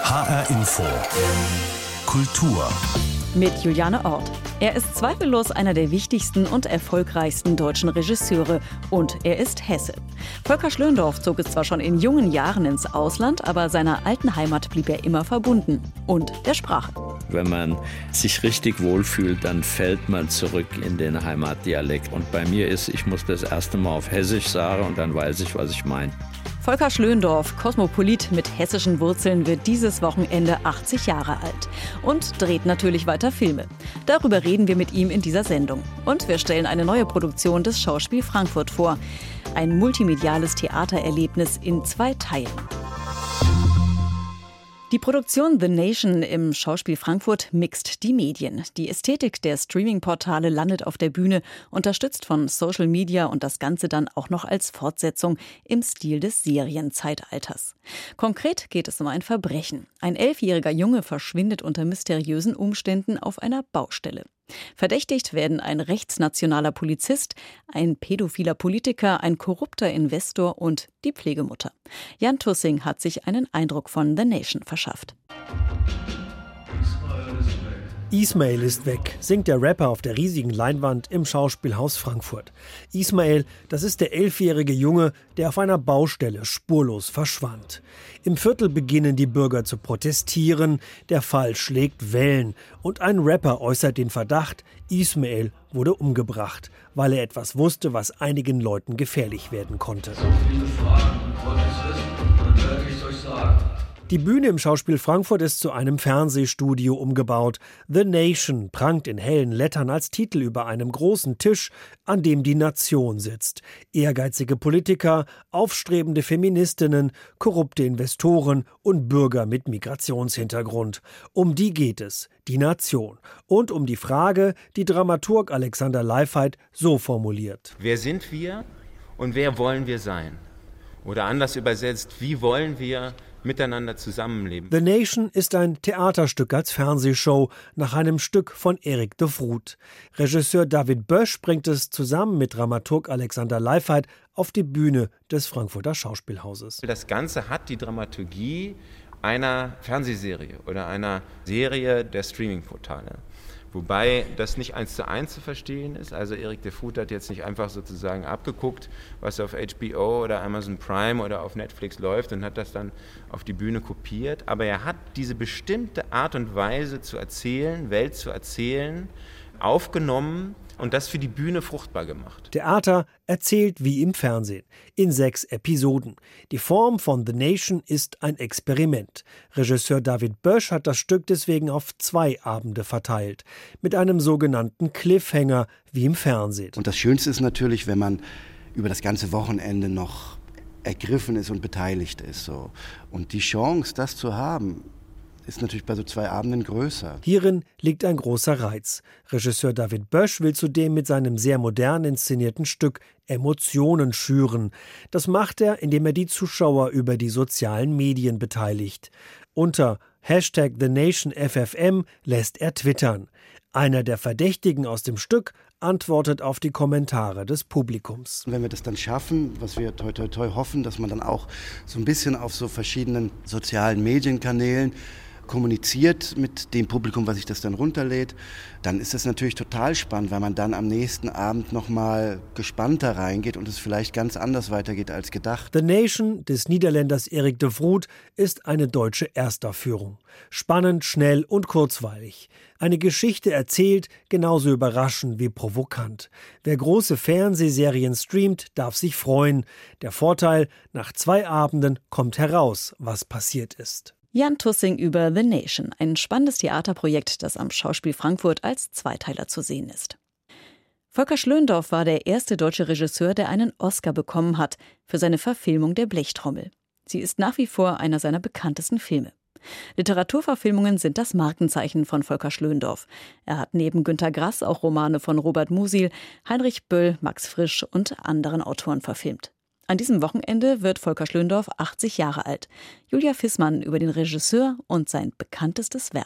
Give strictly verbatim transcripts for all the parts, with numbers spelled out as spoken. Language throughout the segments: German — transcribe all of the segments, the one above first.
H R Info Kultur mit Juliane Ort. Er ist zweifellos einer der wichtigsten und erfolgreichsten deutschen Regisseure und er ist Hesse. Volker Schlöndorff zog es zwar schon in jungen Jahren ins Ausland, aber seiner alten Heimat blieb er immer verbunden und der Sprache. Wenn man sich richtig wohlfühlt, dann fällt man zurück in den Heimatdialekt. Und bei mir ist, ich muss das erste Mal auf Hessisch sagen und dann weiß ich, was ich meine. Volker Schlöndorff, Kosmopolit mit hessischen Wurzeln, wird dieses Wochenende achtzig Jahre alt und dreht natürlich weiter Filme. Darüber reden wir mit ihm in dieser Sendung. Und wir stellen eine neue Produktion des Schauspiel Frankfurt vor. Ein multimediales Theatererlebnis in zwei Teilen. Die Produktion The Nation im Schauspiel Frankfurt mixt die Medien. Die Ästhetik der Streaming-Portale landet auf der Bühne, unterstützt von Social Media und das Ganze dann auch noch als Fortsetzung im Stil des Serienzeitalters. Konkret geht es um ein Verbrechen. Ein elfjähriger Junge verschwindet unter mysteriösen Umständen auf einer Baustelle. Verdächtigt werden ein rechtsnationaler Polizist, ein pädophiler Politiker, ein korrupter Investor und die Pflegemutter. Jan Tussing hat sich einen Eindruck von The Nation verschafft. Ismail ist weg, singt der Rapper auf der riesigen Leinwand im Schauspielhaus Frankfurt. Ismail, das ist der elfjährige Junge, der auf einer Baustelle spurlos verschwand. Im Viertel beginnen die Bürger zu protestieren, der Fall schlägt Wellen und ein Rapper äußert den Verdacht, Ismail wurde umgebracht, weil er etwas wusste, was einigen Leuten gefährlich werden konnte. So viele Fragen, was es ist, dann werde ich euch sagen. Die Bühne im Schauspiel Frankfurt ist zu einem Fernsehstudio umgebaut. The Nation prangt in hellen Lettern als Titel über einem großen Tisch, an dem die Nation sitzt. Ehrgeizige Politiker, aufstrebende Feministinnen, korrupte Investoren und Bürger mit Migrationshintergrund. Um die geht es, die Nation. Und um die Frage, die Dramaturg Alexander Leifheit so formuliert. Wer sind wir und wer wollen wir sein? Oder anders übersetzt, wie wollen wir miteinander zusammenleben? The Nation ist ein Theaterstück als Fernsehshow nach einem Stück von Erik de Vroet. Regisseur David Bösch bringt es zusammen mit Dramaturg Alexander Leifheit auf die Bühne des Frankfurter Schauspielhauses. Das Ganze hat die Dramaturgie einer Fernsehserie oder einer Serie der Streaming-Portale. Wobei das nicht eins zu eins zu verstehen ist. Also Erik de Vroet hat jetzt nicht einfach sozusagen abgeguckt, was auf H B O oder Amazon Prime oder auf Netflix läuft und hat das dann auf die Bühne kopiert. Aber er hat diese bestimmte Art und Weise zu erzählen, Welt zu erzählen, aufgenommen und das für die Bühne fruchtbar gemacht. Theater erzählt wie im Fernsehen, in sechs Episoden. Die Form von The Nation ist ein Experiment. Regisseur David Bösch hat das Stück deswegen auf zwei Abende verteilt, mit einem sogenannten Cliffhanger wie im Fernsehen. Und das Schönste ist natürlich, wenn man über das ganze Wochenende noch ergriffen ist und beteiligt ist. So. Und die Chance, das zu haben, ist natürlich bei so zwei Abenden größer. Hierin liegt ein großer Reiz. Regisseur David Bösch will zudem mit seinem sehr modern inszenierten Stück Emotionen schüren. Das macht er, indem er die Zuschauer über die sozialen Medien beteiligt. Unter Hashtag The Nation F F M lässt er twittern. Einer der Verdächtigen aus dem Stück antwortet auf die Kommentare des Publikums. Wenn wir das dann schaffen, was wir toi toi toi hoffen, dass man dann auch so ein bisschen auf so verschiedenen sozialen Medienkanälen kommuniziert mit dem Publikum, was sich das dann runterlädt, dann ist das natürlich total spannend, weil man dann am nächsten Abend nochmal gespannter reingeht und es vielleicht ganz anders weitergeht als gedacht. The Nation des Niederländers Erik de Vroet ist eine deutsche Erstaufführung. Spannend, schnell und kurzweilig. Eine Geschichte erzählt, genauso überraschend wie provokant. Wer große Fernsehserien streamt, darf sich freuen. Der Vorteil, nach zwei Abenden kommt heraus, was passiert ist. Jan Tussing über The Nation, ein spannendes Theaterprojekt, das am Schauspiel Frankfurt als Zweiteiler zu sehen ist. Volker Schlöndorff war der erste deutsche Regisseur, der einen Oscar bekommen hat für seine Verfilmung der Blechtrommel. Sie ist nach wie vor einer seiner bekanntesten Filme. Literaturverfilmungen sind das Markenzeichen von Volker Schlöndorff. Er hat neben Günter Grass auch Romane von Robert Musil, Heinrich Böll, Max Frisch und anderen Autoren verfilmt. An diesem Wochenende wird Volker Schlöndorff achtzig Jahre alt. Julia Fissmann über den Regisseur und sein bekanntestes Werk.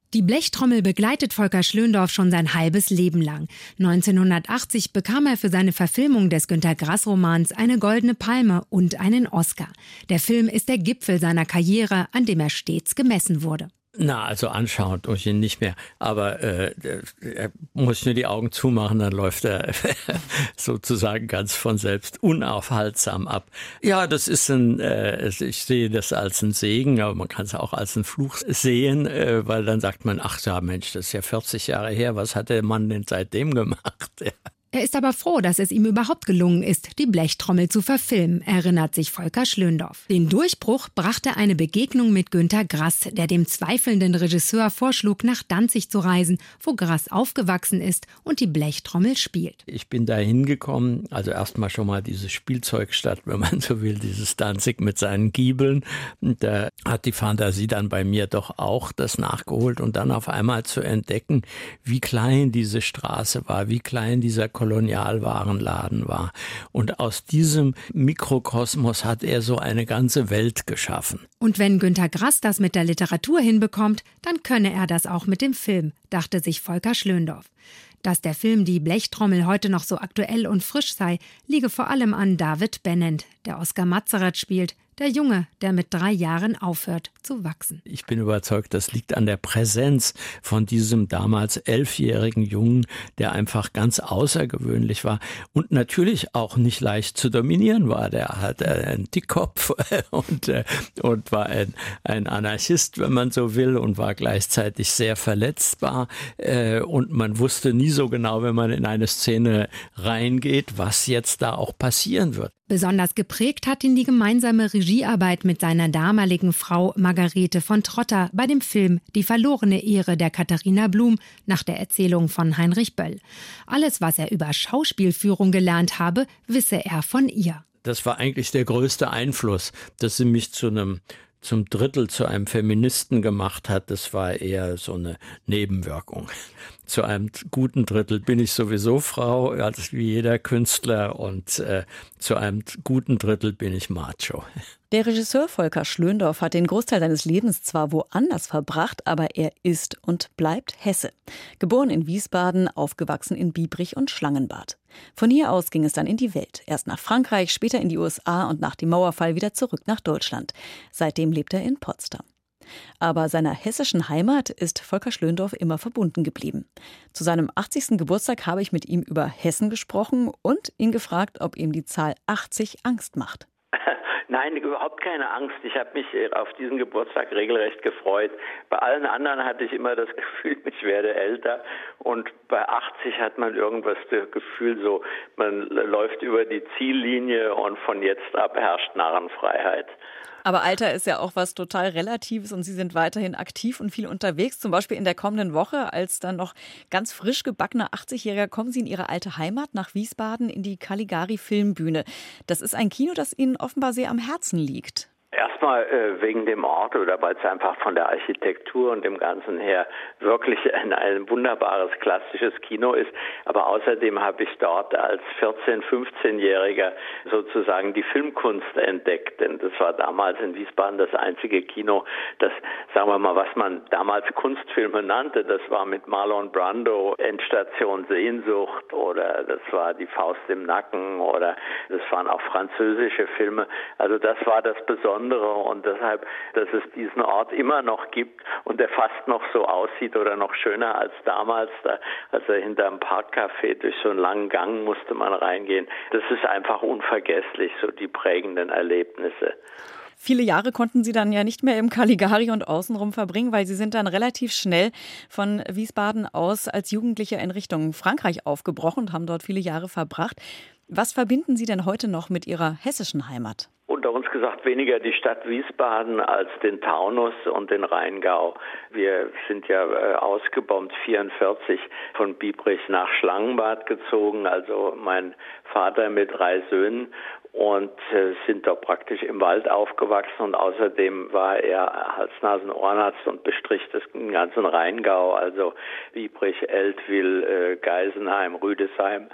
Die Blechtrommel begleitet Volker Schlöndorff schon sein halbes Leben lang. neunzehnhundertachtzig bekam er für seine Verfilmung des Günter-Grass-Romans eine Goldene Palme und einen Oscar. Der Film ist der Gipfel seiner Karriere, an dem er stets gemessen wurde. Na, also anschauen tue ich ihn nicht mehr. Aber äh, er muss nur die Augen zumachen, dann läuft er sozusagen ganz von selbst unaufhaltsam ab. Ja, das ist ein, äh, ich sehe das als einen Segen, aber man kann es auch als einen Fluch sehen, äh, weil dann sagt man, ach ja Mensch, das ist ja vierzig Jahre her, was hat der Mann denn seitdem gemacht? Ja. Er ist aber froh, dass es ihm überhaupt gelungen ist, die Blechtrommel zu verfilmen, erinnert sich Volker Schlöndorff. Den Durchbruch brachte eine Begegnung mit Günter Grass, der dem zweifelnden Regisseur vorschlug, nach Danzig zu reisen, wo Grass aufgewachsen ist und die Blechtrommel spielt. Ich bin da hingekommen, also erstmal schon mal diese Spielzeugstadt, wenn man so will, dieses Danzig mit seinen Giebeln. Da hat die Fantasie dann bei mir doch auch das nachgeholt und dann auf einmal zu entdecken, wie klein diese Straße war, wie klein dieser Kolonialwarenladen war. Und aus diesem Mikrokosmos hat er so eine ganze Welt geschaffen. Und wenn Günter Grass das mit der Literatur hinbekommt, dann könne er das auch mit dem Film, dachte sich Volker Schlöndorff. Dass der Film Die Blechtrommel heute noch so aktuell und frisch sei, liege vor allem an David Bennent, der Oskar Mazzaret spielt, der Junge, der mit drei Jahren aufhört zu wachsen. Ich bin überzeugt, das liegt an der Präsenz von diesem damals elfjährigen Jungen, der einfach ganz außergewöhnlich war und natürlich auch nicht leicht zu dominieren war. Der hatte einen Dickkopf und, und war ein, ein Anarchist, wenn man so will, und war gleichzeitig sehr verletzbar. Und man wusste nie so genau, wenn man in eine Szene reingeht, was jetzt da auch passieren wird. Besonders geprägt hat ihn die gemeinsame Regiearbeit mit seiner damaligen Frau Margarete von Trotter bei dem Film Die verlorene Ehre der Katharina Blum nach der Erzählung von Heinrich Böll. Alles, was er über Schauspielführung gelernt habe, wisse er von ihr. Das war eigentlich der größte Einfluss, dass sie mich zu einem zum Drittel zu einem Feministen gemacht hat. Das war eher so eine Nebenwirkung. Zu einem guten Drittel bin ich sowieso Frau, als wie jeder Künstler, und äh, zu einem guten Drittel bin ich Macho. Der Regisseur Volker Schlöndorff hat den Großteil seines Lebens zwar woanders verbracht, aber er ist und bleibt Hesse. Geboren in Wiesbaden, aufgewachsen in Biebrich und Schlangenbad. Von hier aus ging es dann in die Welt. Erst nach Frankreich, später in die U S A und nach dem Mauerfall wieder zurück nach Deutschland. Seitdem lebt er in Potsdam. Aber seiner hessischen Heimat ist Volker Schlöndorff immer verbunden geblieben. Zu seinem achtzigsten Geburtstag habe ich mit ihm über Hessen gesprochen und ihn gefragt, ob ihm die Zahl achtzig Angst macht. Nein, überhaupt keine Angst. Ich habe mich auf diesen Geburtstag regelrecht gefreut. Bei allen anderen hatte ich immer das Gefühl, ich werde älter. Und bei achtzig hat man irgendwas das Gefühl, so man läuft über die Ziellinie und von jetzt ab herrscht Narrenfreiheit. Aber Alter ist ja auch was total Relatives und Sie sind weiterhin aktiv und viel unterwegs. Zum Beispiel in der kommenden Woche als dann noch ganz frisch gebackener achtzigjähriger kommen Sie in Ihre alte Heimat nach Wiesbaden in die Caligari Filmbühne. Das ist ein Kino, das Ihnen offenbar sehr am Herzen liegt. Erstmal äh, wegen dem Ort oder weil es einfach von der Architektur und dem Ganzen her wirklich ein, ein wunderbares klassisches Kino ist. Aber außerdem habe ich dort als vierzehn-, fünfzehnjähriger sozusagen die Filmkunst entdeckt. Denn das war damals in Wiesbaden das einzige Kino, das, sagen wir mal, was man damals Kunstfilme nannte. Das war mit Marlon Brando Endstation Sehnsucht oder das war Die Faust im Nacken oder das waren auch französische Filme. Also das war das Besondere. Und deshalb, dass es diesen Ort immer noch gibt und der fast noch so aussieht oder noch schöner als damals, da, als er hinterm Parkcafé durch so einen langen Gang musste man reingehen. Das ist einfach unvergesslich, so die prägenden Erlebnisse. Viele Jahre konnten Sie dann ja nicht mehr im Caligari und außenrum verbringen, weil Sie sind dann relativ schnell von Wiesbaden aus als Jugendliche in Richtung Frankreich aufgebrochen und haben dort viele Jahre verbracht. Was verbinden Sie denn heute noch mit Ihrer hessischen Heimat? Unter uns gesagt weniger die Stadt Wiesbaden als den Taunus und den Rheingau. Wir sind ja äh, ausgebombt vierundvierzig von Biebrich nach Schlangenbad gezogen, also mein Vater mit drei Söhnen, und äh, sind dort praktisch im Wald aufgewachsen und außerdem war er Hals-Nasen-Ohrenarzt und bestrich das den ganzen Rheingau, also Biebrich, Eltville, äh, Geisenheim, Rüdesheim.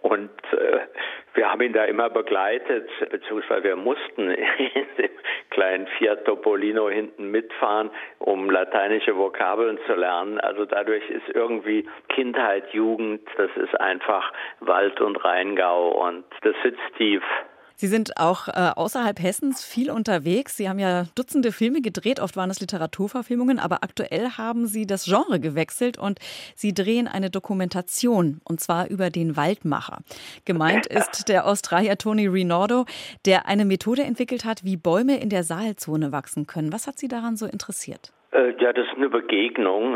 Und äh, wir haben ihn da immer begleitet, beziehungsweise wir mussten in dem kleinen Fiat Topolino hinten mitfahren, um lateinische Vokabeln zu lernen. Also dadurch ist irgendwie Kindheit, Jugend, das ist einfach Wald und Rheingau und das sitzt tief. Sie sind auch äh, außerhalb Hessens viel unterwegs. Sie haben ja Dutzende Filme gedreht, oft waren es Literaturverfilmungen, aber aktuell haben Sie das Genre gewechselt und Sie drehen eine Dokumentation, und zwar über den Waldmacher. Gemeint ist der Australier Tony Rinaudo, der eine Methode entwickelt hat, wie Bäume in der Sahelzone wachsen können. Was hat Sie daran so interessiert? Ja, das ist eine Begegnung.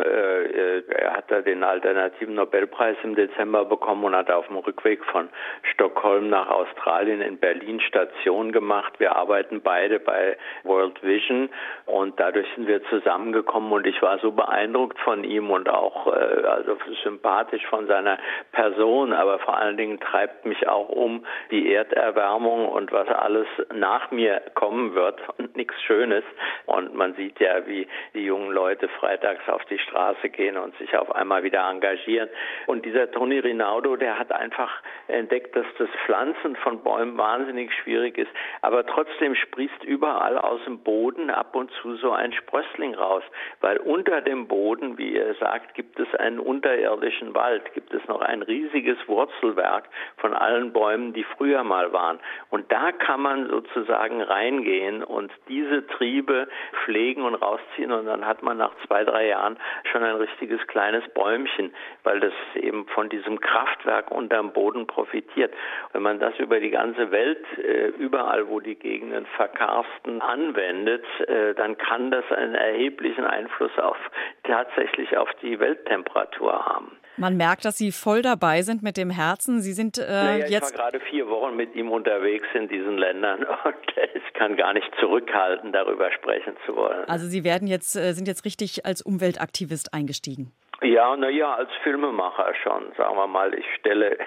Er hat da den alternativen Nobelpreis im Dezember bekommen und hat auf dem Rückweg von Stockholm nach Australien in Berlin Station gemacht. Wir arbeiten beide bei World Vision und dadurch sind wir zusammengekommen und ich war so beeindruckt von ihm und auch also sympathisch von seiner Person, aber vor allen Dingen treibt mich auch um die Erderwärmung und was alles nach mir kommen wird und nichts Schönes. Und man sieht ja, wie die jungen Leute freitags auf die Straße gehen und sich auf einmal wieder engagieren. Und dieser Tony Rinaudo, der hat einfach entdeckt, dass das Pflanzen von Bäumen wahnsinnig schwierig ist, aber trotzdem sprießt überall aus dem Boden ab und zu so ein Sprössling raus, weil unter dem Boden, wie er sagt, gibt es einen unterirdischen Wald, gibt es noch ein riesiges Wurzelwerk von allen Bäumen, die früher mal waren. Und da kann man sozusagen reingehen und diese Triebe pflegen und rausziehen und dann hat man nach zwei, drei Jahren schon ein richtiges kleines Bäumchen, weil das eben von diesem Kraftwerk unterm Boden profitiert. Wenn man das über die ganze Welt, äh, überall wo die Gegenden verkarsten, anwendet, äh, dann kann das einen erheblichen Einfluss auf tatsächlich auf die Welttemperatur haben. Man merkt, dass Sie voll dabei sind mit dem Herzen. Sie sind äh, naja, jetzt... Ich war gerade vier Wochen mit ihm unterwegs in diesen Ländern und ich kann gar nicht zurückhalten, darüber sprechen zu wollen. Also Sie werden jetzt, äh, sind jetzt richtig als Umweltaktivist eingestiegen. Ja, na ja, als Filmemacher schon, sagen wir mal. Ich stelle,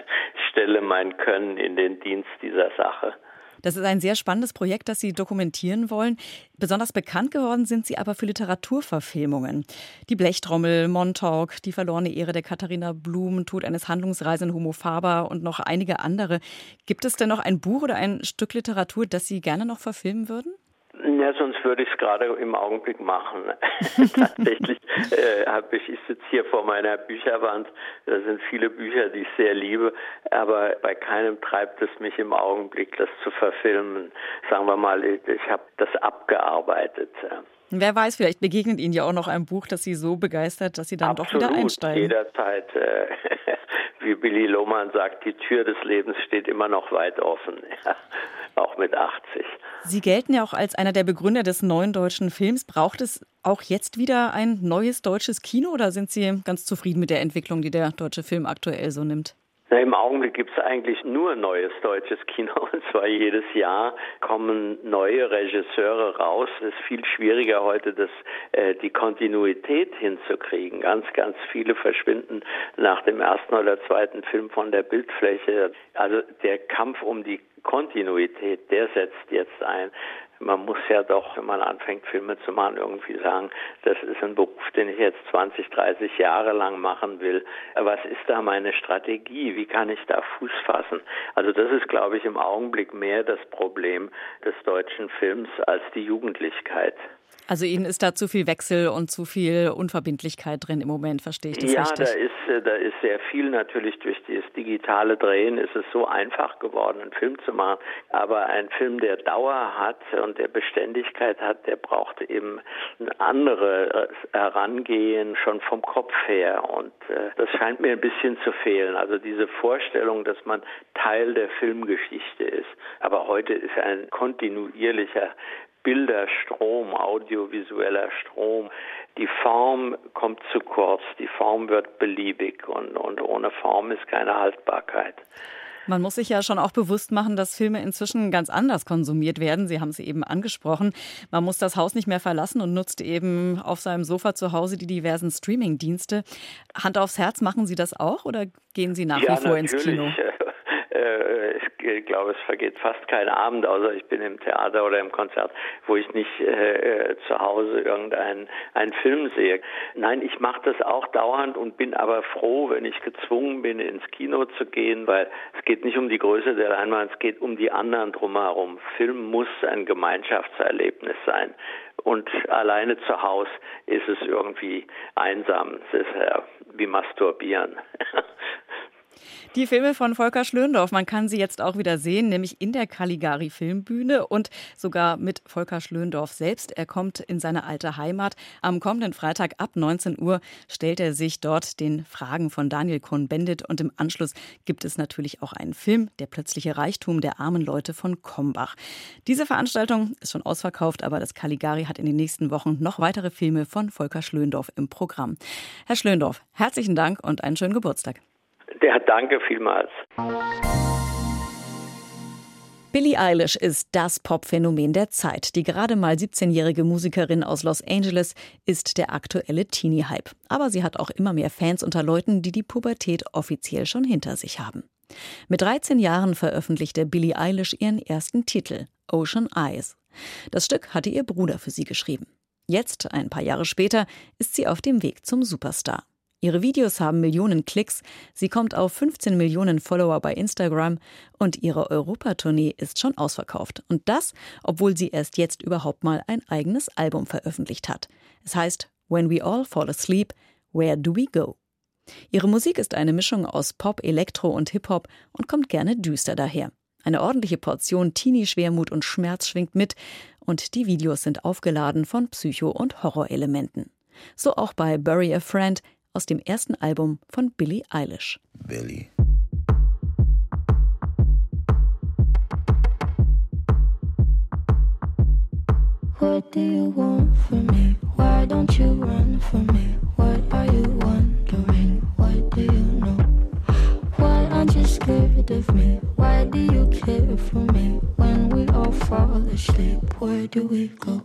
stelle mein Können in den Dienst dieser Sache. Das ist ein sehr spannendes Projekt, das Sie dokumentieren wollen. Besonders bekannt geworden sind Sie aber für Literaturverfilmungen. Die Blechtrommel, Montauk, Die verlorene Ehre der Katharina Blum, Tod eines Handlungsreisenden Homo Faber und noch einige andere. Gibt es denn noch ein Buch oder ein Stück Literatur, das Sie gerne noch verfilmen würden? Ja, sonst würde ich es gerade im Augenblick machen. Tatsächlich äh, habe ich, ich sitze hier vor meiner Bücherwand, da sind viele Bücher, die ich sehr liebe, aber bei keinem treibt es mich im Augenblick, das zu verfilmen. Sagen wir mal, ich habe das abgearbeitet. Wer weiß, vielleicht begegnet Ihnen ja auch noch ein Buch, das Sie so begeistert, dass Sie dann Absolut, doch wieder einsteigen. Jederzeit. Äh, wie Billy Lohmann sagt, die Tür des Lebens steht immer noch weit offen, ja, auch mit achtzig. Sie gelten ja auch als einer der Begründer des neuen deutschen Films. Braucht es auch jetzt wieder ein neues deutsches Kino oder sind Sie ganz zufrieden mit der Entwicklung, die der deutsche Film aktuell so nimmt? Na, im Augenblick gibt es eigentlich nur neues deutsches Kino, und zwar jedes Jahr kommen neue Regisseure raus. Es ist viel schwieriger heute, das, äh, die Kontinuität hinzukriegen. Ganz, ganz viele verschwinden nach dem ersten oder zweiten Film von der Bildfläche. Also der Kampf um die Kontinuität, der setzt jetzt ein. Man muss ja doch, wenn man anfängt, Filme zu machen, irgendwie sagen, das ist ein Beruf, den ich jetzt zwanzig, dreißig Jahre lang machen will. Was ist da meine Strategie? Wie kann ich da Fuß fassen? Also das ist, glaube ich, im Augenblick mehr das Problem des deutschen Films als die Jugendlichkeit. Also Ihnen ist da zu viel Wechsel und zu viel Unverbindlichkeit drin im Moment, verstehe ich das ja, richtig? Ja, da ist, da ist sehr viel natürlich durch das digitale Drehen ist es so einfach geworden, einen Film zu machen. Aber ein Film, der Dauer hat und der Beständigkeit hat, der braucht eben ein anderes Herangehen schon vom Kopf her. Und äh, das scheint mir ein bisschen zu fehlen. Also diese Vorstellung, dass man Teil der Filmgeschichte ist. Aber heute ist ein kontinuierlicher Bilderstrom, audiovisueller Strom. Die Form kommt zu kurz, die Form wird beliebig und, und ohne Form ist keine Haltbarkeit. Man muss sich ja schon auch bewusst machen, dass Filme inzwischen ganz anders konsumiert werden. Sie haben es eben angesprochen. Man muss das Haus nicht mehr verlassen und nutzt eben auf seinem Sofa zu Hause die diversen Streaming-Dienste. Hand aufs Herz, machen Sie das auch oder gehen Sie nach ja, wie vor ins Kino? Äh, ich glaube, es vergeht fast kein Abend, außer ich bin im Theater oder im Konzert, wo ich nicht äh, zu Hause irgendeinen einen Film sehe. Nein, ich mache das auch dauernd und bin aber froh, wenn ich gezwungen bin, ins Kino zu gehen, weil es geht nicht um die Größe der Leinwand, es geht um die anderen drumherum. Film muss ein Gemeinschaftserlebnis sein. Und alleine zu Hause ist es irgendwie einsam. Es ist ja wie Masturbieren. Die Filme von Volker Schlöndorff, man kann sie jetzt auch wieder sehen, nämlich in der Caligari Filmbühne und sogar mit Volker Schlöndorff selbst. Er kommt in seine alte Heimat. Am kommenden Freitag ab neunzehn Uhr stellt er sich dort den Fragen von Daniel Cohn-Bendit und im Anschluss gibt es natürlich auch einen Film, Der plötzliche Reichtum der armen Leute von Kombach. Diese Veranstaltung ist schon ausverkauft, aber das Caligari hat in den nächsten Wochen noch weitere Filme von Volker Schlöndorff im Programm. Herr Schlöndorff, herzlichen Dank und einen schönen Geburtstag. Der danke vielmals. Billie Eilish ist das Popphänomen der Zeit. Die gerade mal siebzehnjährige Musikerin aus Los Angeles ist der aktuelle Teenie-Hype. Aber sie hat auch immer mehr Fans unter Leuten, die die Pubertät offiziell schon hinter sich haben. Mit dreizehn Jahren veröffentlichte Billie Eilish ihren ersten Titel, Ocean Eyes. Das Stück hatte ihr Bruder für sie geschrieben. Jetzt, ein paar Jahre später, ist sie auf dem Weg zum Superstar. Ihre Videos haben Millionen Klicks, sie kommt auf fünfzehn Millionen Follower bei Instagram und ihre Europatournee ist schon ausverkauft. Und das, obwohl sie erst jetzt überhaupt mal ein eigenes Album veröffentlicht hat. Es heißt When We All Fall Asleep, Where Do We Go? Ihre Musik ist eine Mischung aus Pop, Elektro und Hip-Hop und kommt gerne düster daher. Eine ordentliche Portion Teenie-Schwermut und Schmerz schwingt mit und die Videos sind aufgeladen von Psycho- und Horrorelementen. So auch bei Bury a Friend, aus dem ersten Album von Billie Eilish. Billie. What do you want from me? Why don't you run from me? What are you wondering? What do you know? Why aren't you scared of me? Why do you care for me? When we all fall asleep, where do we go?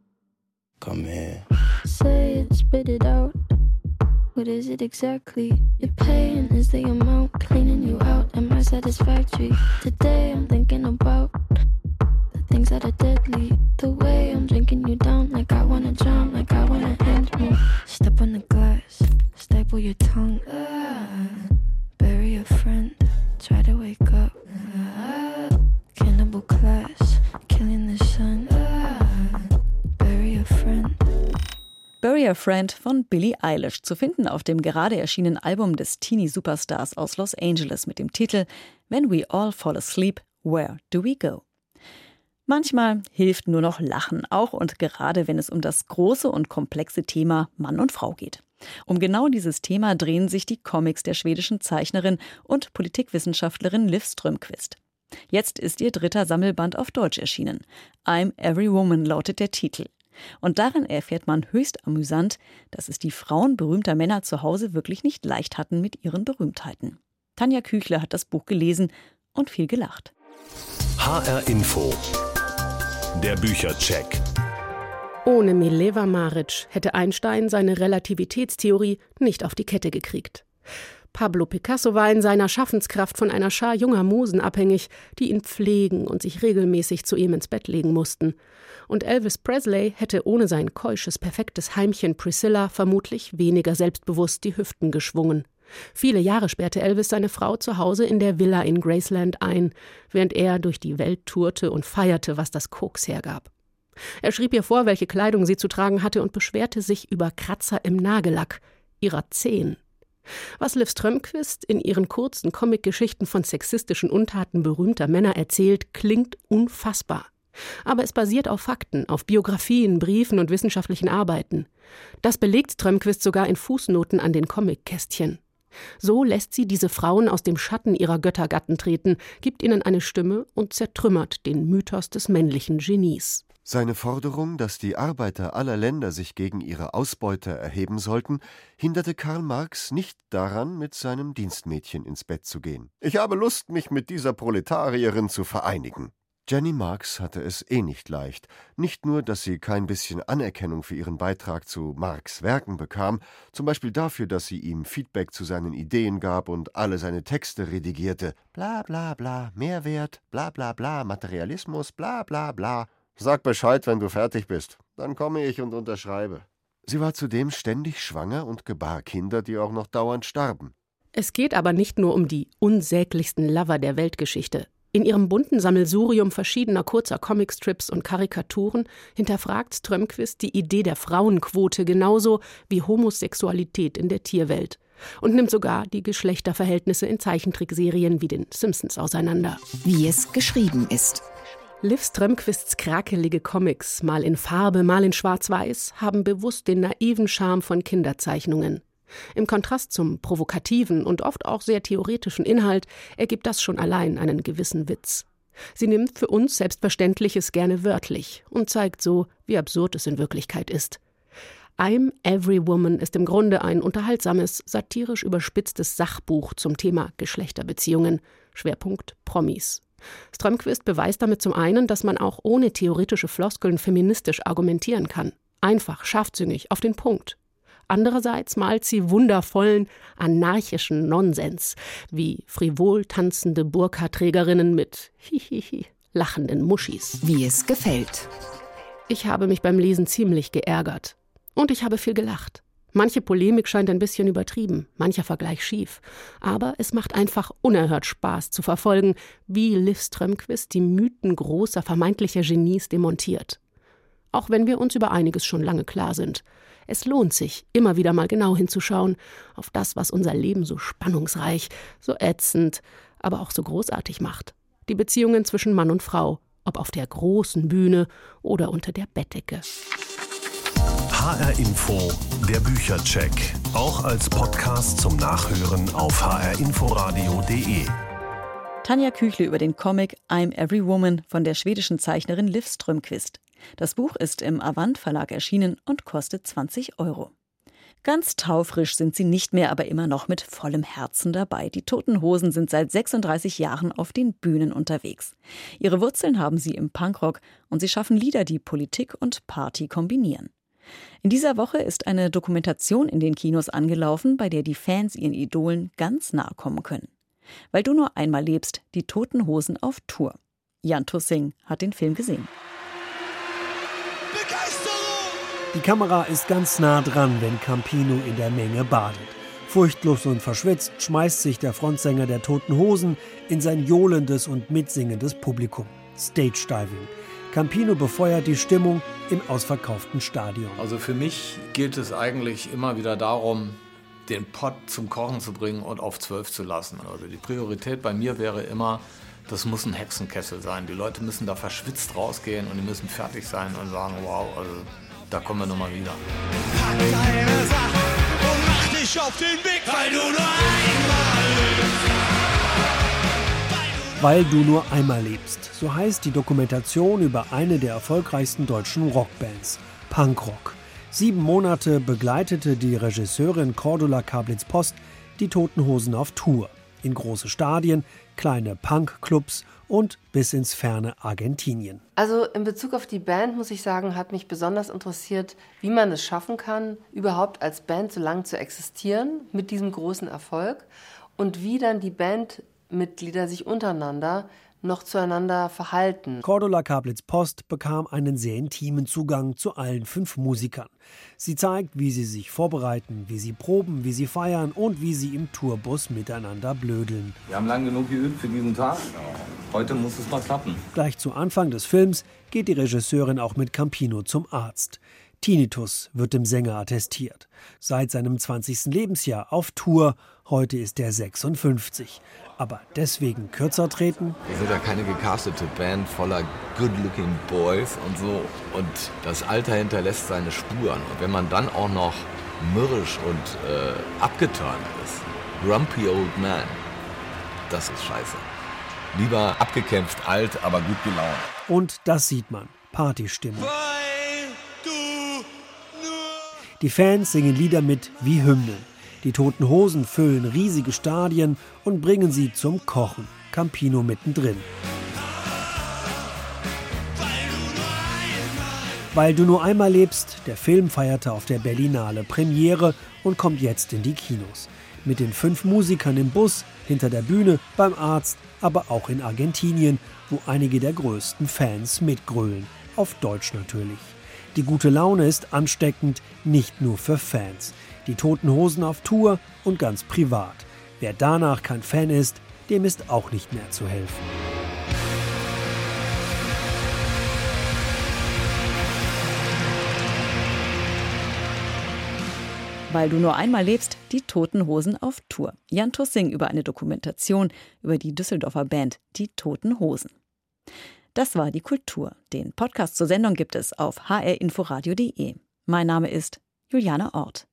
Come here. Say it, spit it out. What is it exactly? Your pain is the amount cleaning you out. Am I satisfactory? Today I'm thinking about the things that are deadly. The way I'm drinking you down, like I wanna drown, like I wanna end me. Step on the glass, staple your tongue. Ah, bury a friend, try to wake up. Ah, cannibal class, killing the sun. Ah, bury a friend. Bury a Friend von Billie Eilish, zu finden auf dem gerade erschienenen Album des Teenie-Superstars aus Los Angeles mit dem Titel When We All Fall Asleep, Where Do We Go? Manchmal hilft nur noch Lachen, auch und gerade wenn es um das große und komplexe Thema Mann und Frau geht. Um genau dieses Thema drehen sich die Comics der schwedischen Zeichnerin und Politikwissenschaftlerin Liv Strömquist. Jetzt ist ihr dritter Sammelband auf Deutsch erschienen. I'm Every Woman lautet der Titel. Und darin erfährt man höchst amüsant, dass es die Frauen berühmter Männer zu Hause wirklich nicht leicht hatten mit ihren Berühmtheiten. Tanja Küchler hat das Buch gelesen und viel gelacht. H R Info. Der Büchercheck. Ohne Mileva Maric hätte Einstein seine Relativitätstheorie nicht auf die Kette gekriegt. Pablo Picasso war in seiner Schaffenskraft von einer Schar junger Musen abhängig, die ihn pflegen und sich regelmäßig zu ihm ins Bett legen mussten. Und Elvis Presley hätte ohne sein keusches, perfektes Heimchen Priscilla vermutlich weniger selbstbewusst die Hüften geschwungen. Viele Jahre sperrte Elvis seine Frau zu Hause in der Villa in Graceland ein, während er durch die Welt tourte und feierte, was das Koks hergab. Er schrieb ihr vor, welche Kleidung sie zu tragen hatte und beschwerte sich über Kratzer im Nagellack ihrer Zehen. Was Liv Strömquist in ihren kurzen Comicgeschichten von sexistischen Untaten berühmter Männer erzählt, klingt unfassbar. Aber es basiert auf Fakten, auf Biografien, Briefen und wissenschaftlichen Arbeiten. Das belegt Strömquist sogar in Fußnoten an den Comickästchen. So lässt sie diese Frauen aus dem Schatten ihrer Göttergatten treten, gibt ihnen eine Stimme und zertrümmert den Mythos des männlichen Genies. Seine Forderung, dass die Arbeiter aller Länder sich gegen ihre Ausbeuter erheben sollten, hinderte Karl Marx nicht daran, mit seinem Dienstmädchen ins Bett zu gehen. Ich habe Lust, mich mit dieser Proletarierin zu vereinigen. Jenny Marx hatte es eh nicht leicht. Nicht nur, dass sie kein bisschen Anerkennung für ihren Beitrag zu Marx' Werken bekam, zum Beispiel dafür, dass sie ihm Feedback zu seinen Ideen gab und alle seine Texte redigierte. Bla bla bla, Mehrwert, bla bla bla, Materialismus, bla bla bla. Sag Bescheid, wenn du fertig bist. Dann komme ich und unterschreibe. Sie war zudem ständig schwanger und gebar Kinder, die auch noch dauernd starben. Es geht aber nicht nur um die unsäglichsten Lover der Weltgeschichte. In ihrem bunten Sammelsurium verschiedener kurzer Comicstrips und Karikaturen hinterfragt Strömquist die Idee der Frauenquote genauso wie Homosexualität in der Tierwelt und nimmt sogar die Geschlechterverhältnisse in Zeichentrickserien wie den Simpsons auseinander. Wie es geschrieben ist. Liv Strömquists krakelige Comics, mal in Farbe, mal in Schwarz-Weiß, haben bewusst den naiven Charme von Kinderzeichnungen. Im Kontrast zum provokativen und oft auch sehr theoretischen Inhalt ergibt das schon allein einen gewissen Witz. Sie nimmt für uns Selbstverständliches gerne wörtlich und zeigt so, wie absurd es in Wirklichkeit ist. I'm Every Woman ist im Grunde ein unterhaltsames, satirisch überspitztes Sachbuch zum Thema Geschlechterbeziehungen, Schwerpunkt Promis. Strömquist beweist damit zum einen, dass man auch ohne theoretische Floskeln feministisch argumentieren kann. Einfach, scharfzüngig, auf den Punkt. Andererseits malt sie wundervollen, anarchischen Nonsens, wie frivol tanzende Burka-Trägerinnen mit hihihi lachenden Muschis. Wie es gefällt. Ich habe mich beim Lesen ziemlich geärgert. Und ich habe viel gelacht. Manche Polemik scheint ein bisschen übertrieben, mancher Vergleich schief. Aber es macht einfach unerhört Spaß zu verfolgen, wie Liv Strömquist die Mythen großer vermeintlicher Genies demontiert. Auch wenn wir uns über einiges schon lange klar sind. Es lohnt sich, immer wieder mal genau hinzuschauen auf das, was unser Leben so spannungsreich, so ätzend, aber auch so großartig macht. Die Beziehungen zwischen Mann und Frau, ob auf der großen Bühne oder unter der Bettdecke. H R Info, der Büchercheck. Auch als Podcast zum Nachhören auf h r inforadio punkt d e. Tanja Küchle über den Comic I'm Every Woman von der schwedischen Zeichnerin Liv Strömquist. Das Buch ist im Avant Verlag erschienen und kostet zwanzig Euro. Ganz taufrisch sind sie nicht mehr, aber immer noch mit vollem Herzen dabei. Die Toten Hosen sind seit sechsunddreißig Jahren auf den Bühnen unterwegs. Ihre Wurzeln haben sie im Punkrock und sie schaffen Lieder, die Politik und Party kombinieren. In dieser Woche ist eine Dokumentation in den Kinos angelaufen, bei der die Fans ihren Idolen ganz nahe kommen können. Weil du nur einmal lebst, die Toten Hosen auf Tour. Jan Tussing hat den Film gesehen. Die Kamera ist ganz nah dran, wenn Campino in der Menge badet. Furchtlos und verschwitzt schmeißt sich der Frontsänger der Toten Hosen in sein johlendes und mitsingendes Publikum. Stage Diving. Campino befeuert die Stimmung im ausverkauften Stadion. Also für mich gilt es eigentlich immer wieder darum, den Pott zum Kochen zu bringen und auf zwölf zu lassen. Also die Priorität bei mir wäre immer, das muss ein Hexenkessel sein. Die Leute müssen da verschwitzt rausgehen und die müssen fertig sein und sagen, wow, also da kommen wir nochmal wieder. Pack deine Sachen und mach dich auf den Weg, weil du nur einmal lebst. Weil du nur einmal lebst. So heißt die Dokumentation über eine der erfolgreichsten deutschen Rockbands, Punkrock. Sieben Monate begleitete die Regisseurin Cordula Kablitz-Post die Toten Hosen auf Tour. In große Stadien, kleine Punkclubs und bis ins ferne Argentinien. Also in Bezug auf die Band muss ich sagen, hat mich besonders interessiert, wie man es schaffen kann, überhaupt als Band so lange zu existieren mit diesem großen Erfolg und wie dann die Bandmitglieder sich untereinander noch zueinander verhalten. Cordula Kablitz-Post bekam einen sehr intimen Zugang zu allen fünf Musikern. Sie zeigt, wie sie sich vorbereiten, wie sie proben, wie sie feiern und wie sie im Tourbus miteinander blödeln. Wir haben lang genug geübt für diesen Tag. Heute muss es mal klappen. Gleich zu Anfang des Films geht die Regisseurin auch mit Campino zum Arzt. Tinnitus wird dem Sänger attestiert. Seit seinem zwanzigsten Lebensjahr auf Tour. Heute ist er sechsundfünfzig. Aber deswegen kürzer treten? Wir sind ja keine gecastete Band voller good-looking Boys und so. Und das Alter hinterlässt seine Spuren. Und wenn man dann auch noch mürrisch und äh, abgeturnt ist, grumpy old man, das ist scheiße. Lieber abgekämpft alt, aber gut gelaunt. Und das sieht man. Partystimmung. Die Fans singen Lieder mit wie Hymnen. Die Toten Hosen füllen riesige Stadien und bringen sie zum Kochen. Campino mittendrin. Weil du nur einmal lebst, der Film feierte auf der Berlinale Premiere und kommt jetzt in die Kinos. Mit den fünf Musikern im Bus, hinter der Bühne, beim Arzt, aber auch in Argentinien, wo einige der größten Fans mitgrölen. Auf Deutsch natürlich. Die gute Laune ist ansteckend, nicht nur für Fans. Die Toten Hosen auf Tour und ganz privat. Wer danach kein Fan ist, dem ist auch nicht mehr zu helfen. Weil du nur einmal lebst, die Toten Hosen auf Tour. Jan Tussing über eine Dokumentation über die Düsseldorfer Band Die Toten Hosen. Das war die Kultur. Den Podcast zur Sendung gibt es auf h r inforadio punkt d e. Mein Name ist Juliane Ort.